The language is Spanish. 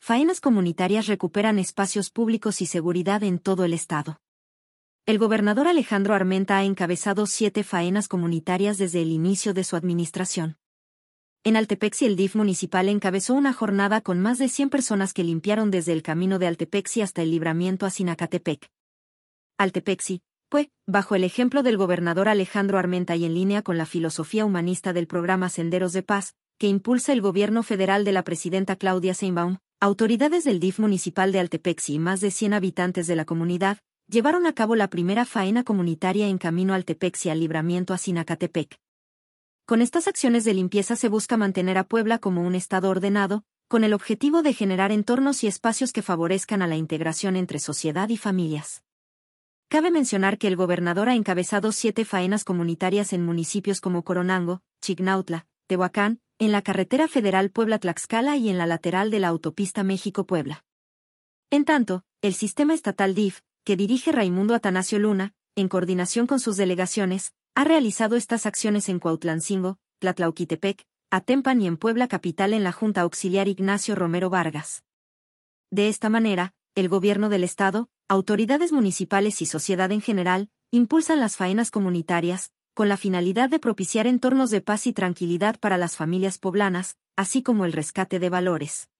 faenas comunitarias recuperan espacios públicos y seguridad en todo el estado. El gobernador Alejandro Armenta ha encabezado 7 faenas comunitarias desde el inicio de su administración. En Altepexi el DIF municipal encabezó una jornada con más de 100 personas que limpiaron desde el camino de Altepexi hasta el libramiento a Sinacatepec. Altepexi, bajo el ejemplo del gobernador Alejandro Armenta y en línea con la filosofía humanista del programa Senderos de Paz, que impulsa el gobierno federal de la presidenta Claudia Sheinbaum, autoridades del DIF municipal de Altepexi y más de 100 habitantes de la comunidad, llevaron a cabo la primera faena comunitaria en camino Altepexi al libramiento a Sinacatepec. Con estas acciones de limpieza se busca mantener a Puebla como un estado ordenado, con el objetivo de generar entornos y espacios que favorezcan a la integración entre sociedad y familias. Cabe mencionar que el gobernador ha encabezado 7 faenas comunitarias en municipios como Coronango, Chignautla, Tehuacán, en la carretera federal Puebla-Tlaxcala y en la lateral de la autopista México-Puebla. En tanto, el sistema estatal DIF, que dirige Raimundo Atanasio Luna, en coordinación con sus delegaciones, ha realizado estas acciones en Cuautlancingo, Tlatlauquitepec, Atempan y en Puebla capital en la Junta Auxiliar Ignacio Romero Vargas. De esta manera, el gobierno del estado, autoridades municipales y sociedad en general, impulsan las faenas comunitarias, con la finalidad de propiciar entornos de paz y tranquilidad para las familias poblanas, así como el rescate de valores.